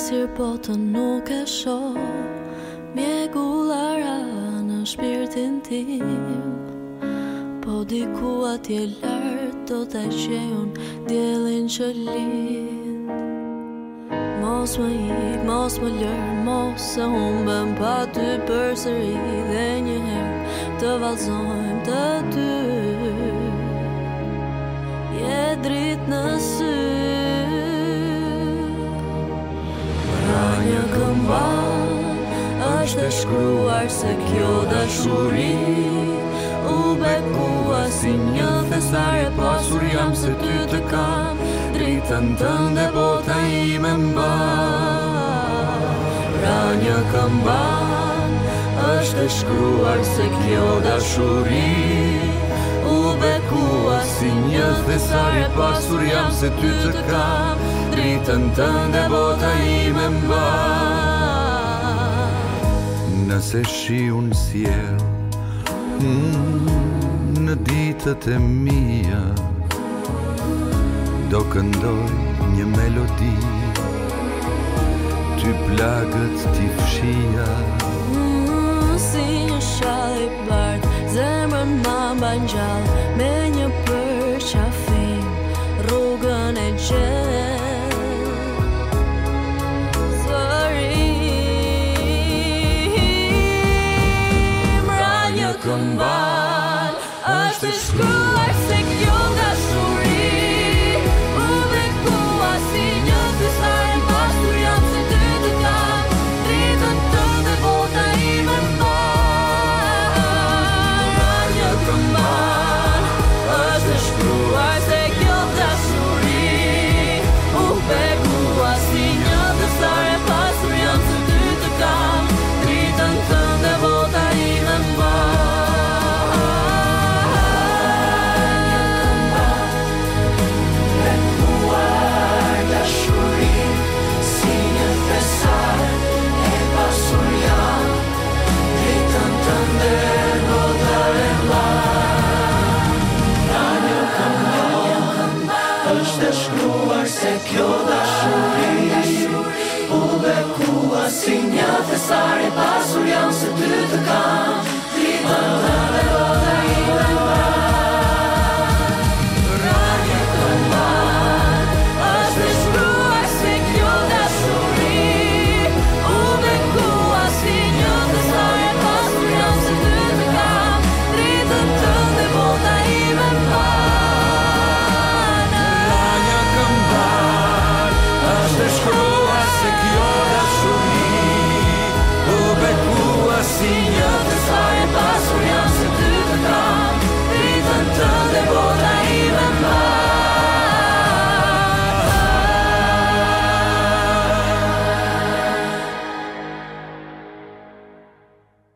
Nesër botën nuk e shoh, mjekullara në shpirtin tim, po diku atje lart do ta gjej unë diellin që lind. Mos më ik, mos më lër, mos se humbem pa ty përsëri dhe njëherë të vallëzojmë të dy. Je dritë në sy, një këmbën është e shkruar se kjo dashuri u bekua si një thesare pasur jam se ty të kam, dritën tënde bota ime mban. Pra një këmbën është e shkruar se kjo dashuri u bekua si një thesare pasur jam se ty të kam, dritën tënde bota ime mban. Nëse shiu në sjell në ditët e mia, do këndoj një melodi, ty plagët t'i fshija. Si një shall i bardh, zemrën ma mban gjallë, me një përqafim rrugën e gjell. Këmbën është e shkruar se kjo dashuri u bekua si një thesare pasur jam se ty të kam, dritën tënde bota ime mban. Një këmbën është e shkruar se kjo dashuri u bekua si një thesare pasur jam se ty të kam, dritën tënde bota ime mban. Se kjo dashuri u bekua si një thesare pasur jam se ty të kam, dritën